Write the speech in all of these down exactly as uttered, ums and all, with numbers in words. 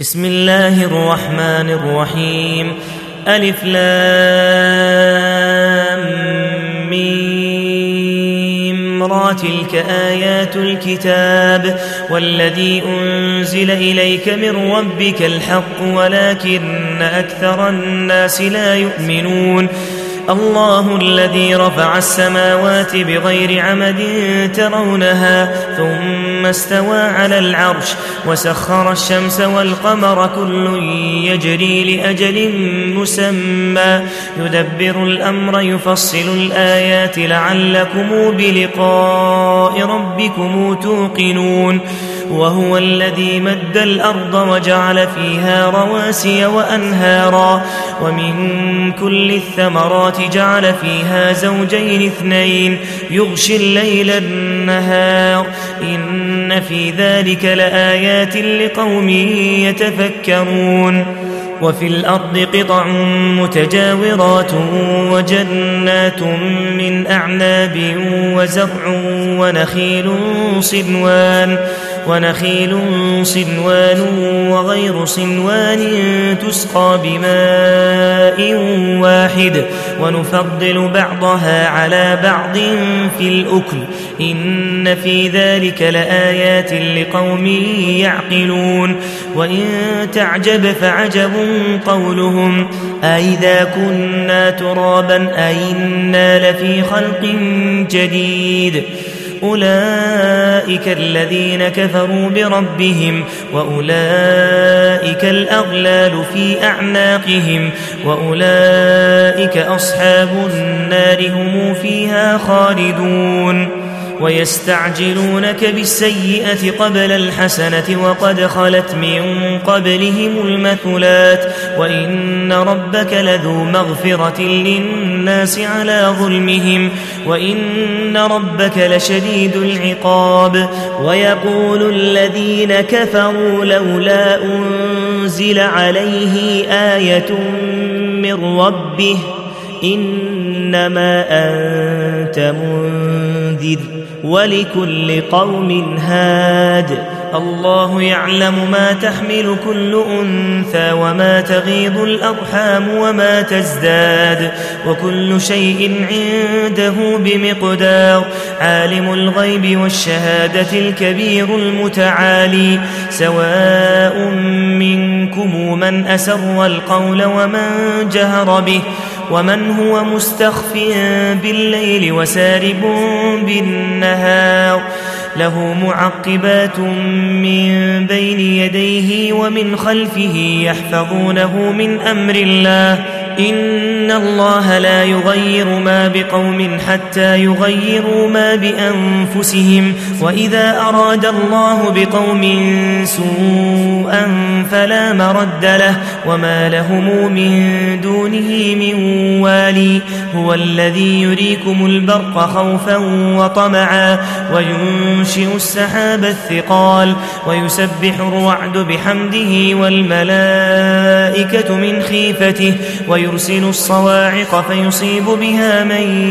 بسم الله الرحمن الرحيم. ألف لام ميم را تلك آيات الكتاب والذي أنزل إليك من ربك الحق ولكن أكثر الناس لا يؤمنون. الله الذي رفع السماوات بغير عمد ترونها ثم استوى على العرش وسخر الشمس والقمر كل يجري لأجل مسمى يدبر الأمر يفصل الآيات لعلكم بلقاء ربكم توقنون. وهو الذي مد الأرض وجعل فيها رواسي وأنهارا ومن كل الثمرات جعل فيها زوجين اثنين يغشي الليل النهار إن في ذلك لآيات لقوم يتفكرون. وفي الأرض قطع متجاورات وجنات من أعناب وزرع ونخيل صنوان ونخيل صنوان وغير صنوان تسقى بماء واحد ونفضل بعضها على بعض في الأكل إن في ذلك لآيات لقوم يعقلون. وإن تعجب فعجب قولهم أئذا كنا ترابا أئنا لفي خلق جديد. أولئك الذين كفروا بربهم وأولئك الأغلال في أعناقهم وأولئك أصحاب النار هم فيها خالدون. ويستعجلونك بالسيئة قبل الحسنة وقد خلت من قبلهم المثلات وإن ربك لذو مغفرة للناس على ظلمهم وإن ربك لشديد العقاب. ويقول الذين كفروا لولا أنزل عليه آية من ربه إنما أنت منذر ولكل قوم هاد. الله يعلم ما تحمل كل أنثى وما تغيض الأرحام وما تزداد وكل شيء عنده بمقدار. عالم الغيب والشهادة الكبير المتعالي سواء منكم من أسر القول ومن جهر به ومن هو مستخف بالليل وسارب بالنهار له معقبات من بين يديه ومن خلفه يحفظونه من أمر الله إن الله لا يغير ما بقوم حتى يغيروا ما بأنفسهم وإذا أراد الله بقوم سوءا فلا مرد له وما لهم من دونه من والي. هو الذي يريكم البرق خوفا وطمعا وينشئ السحاب الثقال ويسبح الرعد بحمده والملائكة من خيفته ويرسل الصواعق فيصيب بها من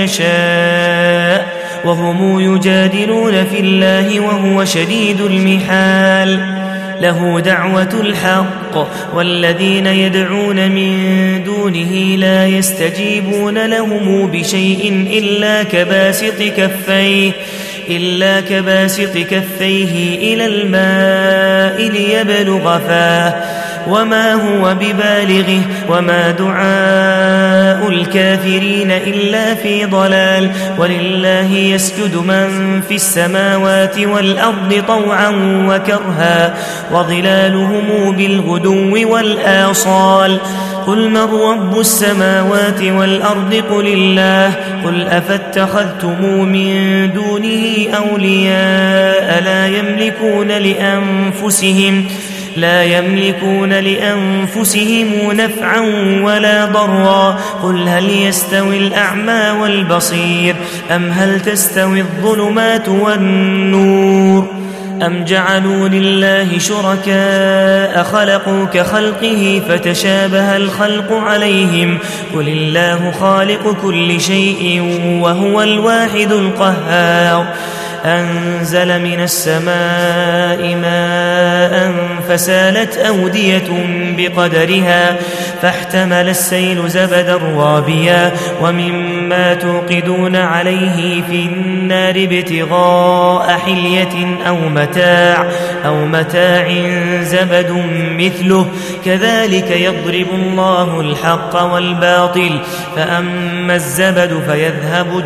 يشاء وهم يجادلون في الله وهو شديد المحال. له دعوة الحق والذين يدعون من دونه لا يستجيبون لهم بشيء إلا كباسط كفيه إلا كباسط كفيه إلى الماء ليبلغ فاه وما هو ببالغه وما دعاء الكافرين إلا في ضلال. ولله يسجد من في السماوات والأرض طوعا وكرها وظلالهم بالغدو والآصال. قل من رب السماوات والأرض قل الله قل أفاتخذتم من دونه أولياء لا يملكون لأنفسهم لا يملكون لأنفسهم نفعا ولا ضرا. قل هل يستوي الأعمى والبصير أم هل تستوي الظلمات والنور أم جعلوا لله شركاء خلقوا كخلقه فتشابه الخلق عليهم قل الله خالق كل شيء وهو الواحد القهار. أنزل من السماء ماء فسالت أودية بقدرها فاحتمل السيل زبدا رابيا ومما توقدون عليه في النار ابتغاء حلية أو متاع أو متاع زبد مثله كذلك يضرب الله الحق والباطل فأما الزبد فيذهب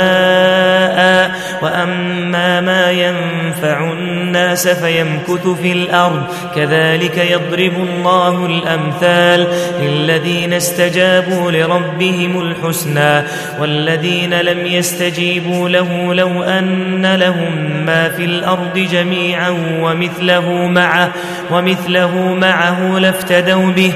جفاء وأما ما ينفع الناس فيمكث في الأرض كذلك يضرب الله الأمثال للذين استجابوا لربهم الحسنى والذين لم يستجيبوا له لو أن لهم ما في الأرض جميعا ومثله معه ومثله معه لافتدوا به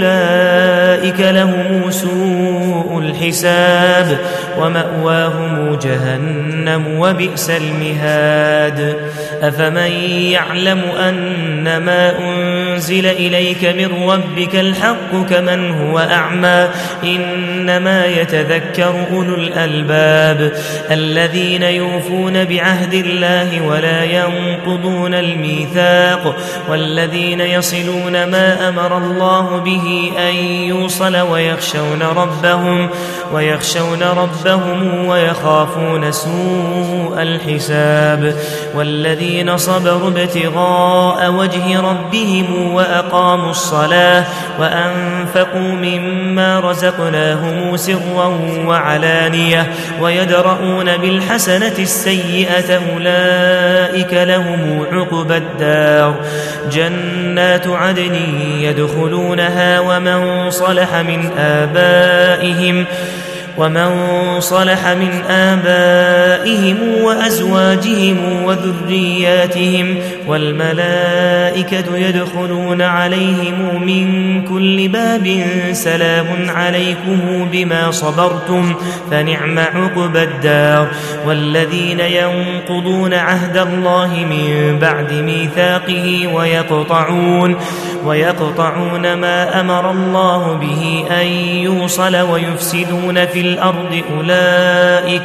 أولئك لهم سوء الحساب ومأواهم جهنم وبئس المهاد أفمن يعلم أن ما أنزل إليك من ربك الحق كمن هو أعمى إنما يتذكر أولو الألباب الذين يوفون بعهد الله ولا ينقضون الميثاق والذين يصلون ما أمر الله به أن يوصل ويخشون ربهم ويخشون ربهم ويخافون سوء الحساب والذين صبروا ابتغاء وجه ربهم وأقاموا الصلاة وأنفقوا مما رزقناهم سرا وعلانية ويدرؤون بالحسنة السيئة أولئك لهم عقبى الدار جنات عدن يدخلونها ومن صلح من آبائهم ومن صلح من آبائهم وأزواجهم وذرياتهم والملائكة يدخلون عليهم من كل باب سلام عليكم بما صبرتم فنعم عقبى الدار والذين ينقضون عهد الله من بعد ميثاقه ويقطعون ويقطعون ما أمر الله به أن يوصل ويفسدون في الأرض أولئك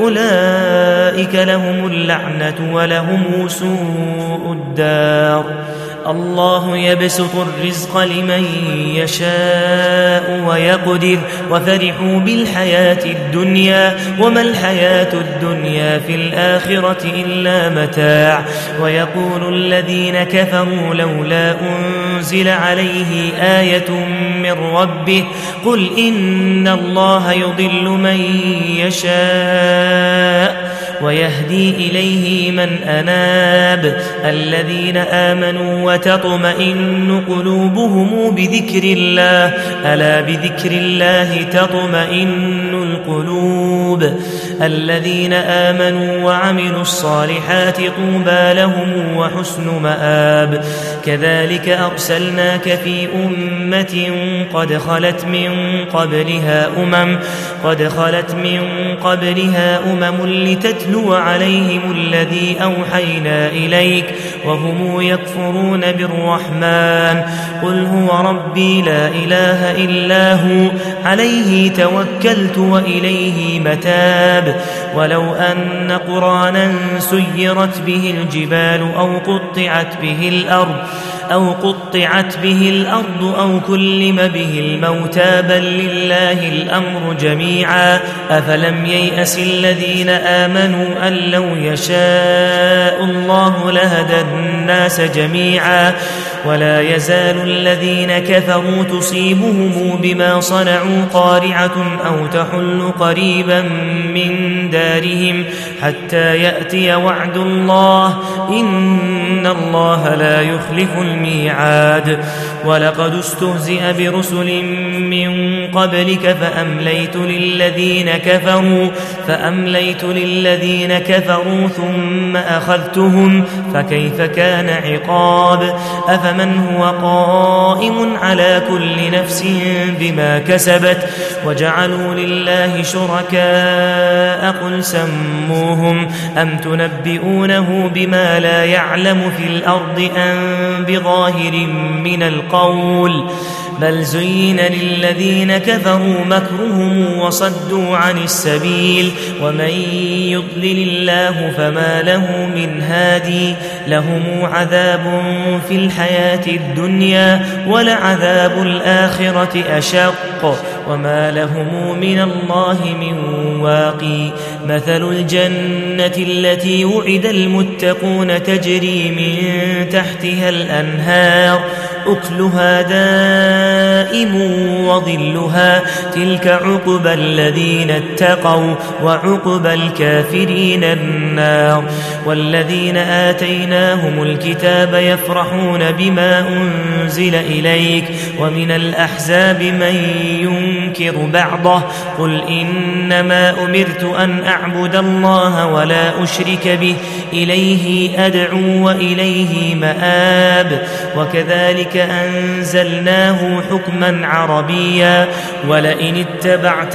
أولئك لهم اللعنة ولهم سوء الدار الله يبسط الرزق لمن يشاء ويقدر وفرحوا بالحياة الدنيا وما الحياة الدنيا في الآخرة إلا متاع ويقول الذين كفروا لولا أنزل عليه آية من ربه قل إن الله يضل من يشاء ويهدي إليه من أناب الذين آمنوا وتطمئن قلوبهم بذكر الله ألا بذكر الله تطمئن القلوب الذين آمنوا وعملوا الصالحات طوبى لهم وحسن مآب كذلك أرسلناك في أمة قد خلت من قبلها أمم قد خلت من قبلها أمم لتتلو عليهم الذي أوحينا إليك وهم يكفرون بالرحمن قل هو ربي لا إله إلا هو عليه توكلت وإليه متاب ولو أن قرآنا سيرت به الجبال أو قطعت به الأرض أو قطعت به الأرض أو كلم به الموتى بل لله الأمر جميعا أفلم ييأس الذين آمنوا أن لو يشاء الله لهدى الناس جميعا ولا يزال الذين كفروا تصيبهم بما صنعوا قارعة أو تحل قريبا من دارهم حتى يأتي وعد الله إن الله لا يخلف الميعاد ولقد استهزئ برسل من قبلك فأمليت للذين كفروا فأمليت للذين كفروا ثم أخذتهم فكيف كان عقاب أفمن هو قائم على كل نفس بما كسبت وجعلوا لله شركاء قل سموهم أم تنبئونه بما لا يعلم في الأرض أم بظاهر من القول بل زين للذين كفروا مكرهم وصدوا عن السبيل ومن يضلل الله فما له من هادي لهم عذاب في الحياة الدنيا ولعذاب الآخرة أشق وما لهم من الله من واقي مثل الجنة التي وعد المتقون تجري من تحتها الأنهار أكلها دائم وظلها تلك عقبى الذين اتقوا وعقبى الكافرين النار والذين آتيناهم الكتاب يفرحون بما أنزل إليك ومن الأحزاب من ينكر بعضه قل إنما أمرت أن أعبد الله ولا أشرك به إليه أدعو وإليه مآب وكذلك أنزلناه حكما عربيا ولئن اتبعت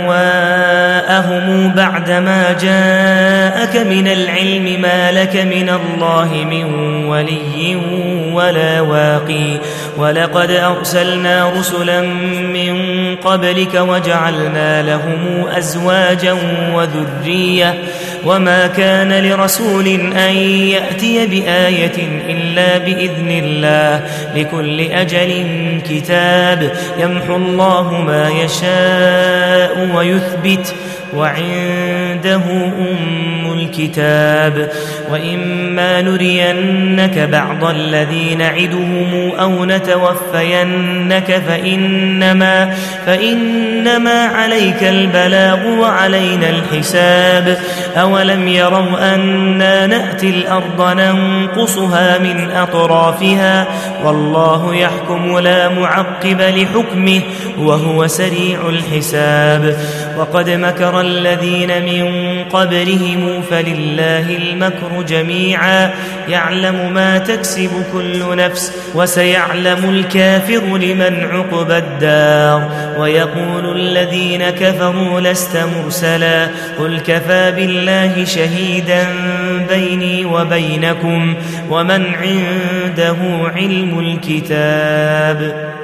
أهواءهم بعدما جاءك من العلم ما لك من الله من ولي ولا واقي ولقد أرسلنا رسلا من قبلك وجعلنا لهم أزواجا وذرية وما كان لرسول أن يأتي بآية إلا بإذن الله لكل أجل كتاب يمحو الله ما يشاء ويثبت وعنده أم الكتاب وإما نرينك بعض الذي نعدهم أو نتوفينك فإنما, فإنما عليك البلاغ وعلينا الحساب أولم يروا أنا نأتي الأرض ننقصها من أطرافها والله يحكم لا معقب لحكمه وهو سريع الحساب وقد مكر الذين من قبلهم فلله المكر جميعا يعلم ما تكسب كل نفس وسيعلم الكافر لمن عقبى الدار ويقول الذين كفروا لست مرسلا قل كفى بالله شهيدا بيني وبينكم ومن عنده علم الكتاب